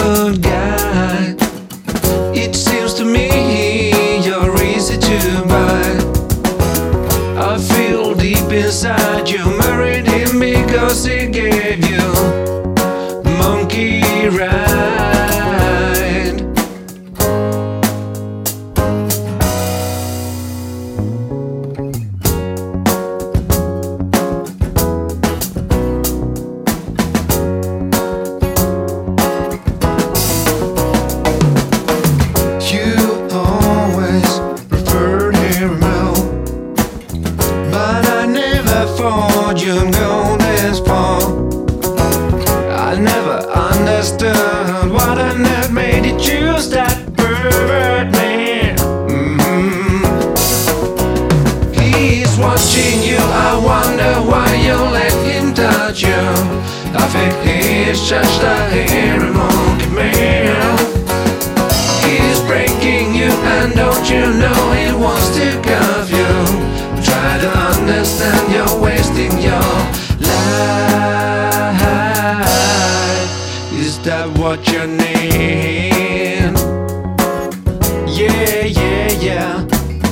good guy. It seems to me you're easy to buy. I feel deep inside you married him because he gave you monkey ride. You'd go this far. I never understood what on earth made you choose that pervert man. He's watching you. I wonder why you let him touch you. I think he's just a hairy monkey man. He's breaking you, and don't you know he wants to cuff you. Try to understand, you're wasting your life. Is that what you need? Yeah, yeah, yeah.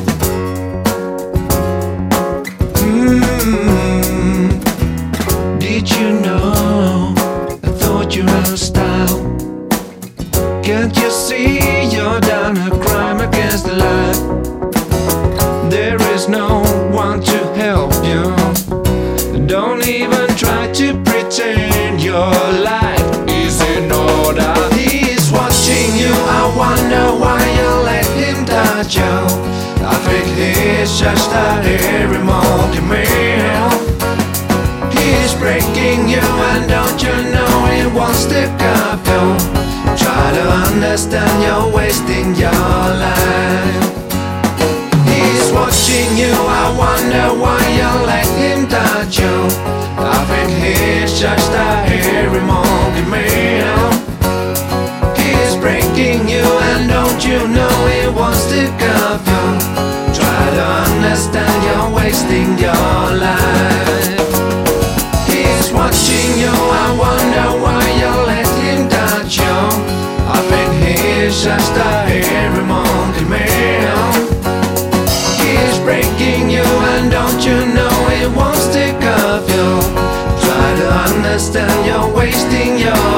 Did you know? I thought you had a style. Can't you see you're done a crime against the light? There is no one to help you. Don't even try to pretend your life is in order. He's watching you. I wonder why you let him touch you. I think he's just a hairy monkey man. He's breaking you, and don't you know he wants to cuff you. Try to understand, you're wasting your life. He's watching you. I wonder why you let him touch you. I think he's just a hairy monkey man. He's breaking you, and don't you know he wants to cuff you. Try to understand, you're wasting your life. He's watching you. I wonder why you let him touch you. I think he's just a hairy monkey man. He's breaking you, and don't you know he wants to cuff you. Try to understand, you're wasting your